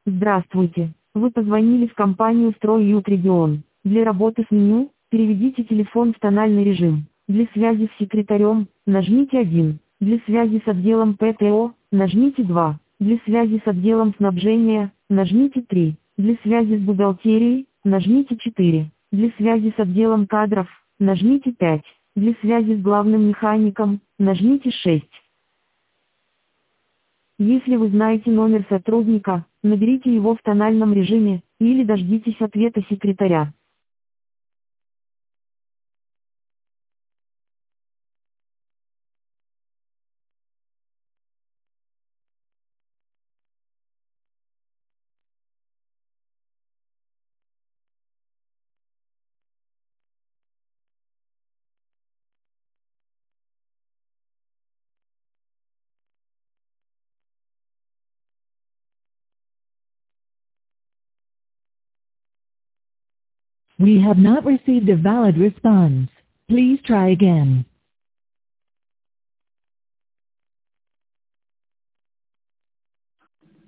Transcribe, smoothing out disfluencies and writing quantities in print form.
Здравствуйте. Вы позвонили в компанию «Стройют Регион». Для работы с меню переведите телефон в тональный режим. Для связи с секретарем нажмите 1. Для связи с отделом ПТО нажмите 2. Для связи с отделом снабжения нажмите 3. Для связи с бухгалтерией нажмите 4. Для связи с отделом кадров нажмите 5. Для связи с главным механиком нажмите 6. Если вы знаете номер сотрудника, наберите его в тональном режиме, или дождитесь ответа секретаря. We have not received a valid response. Please try again.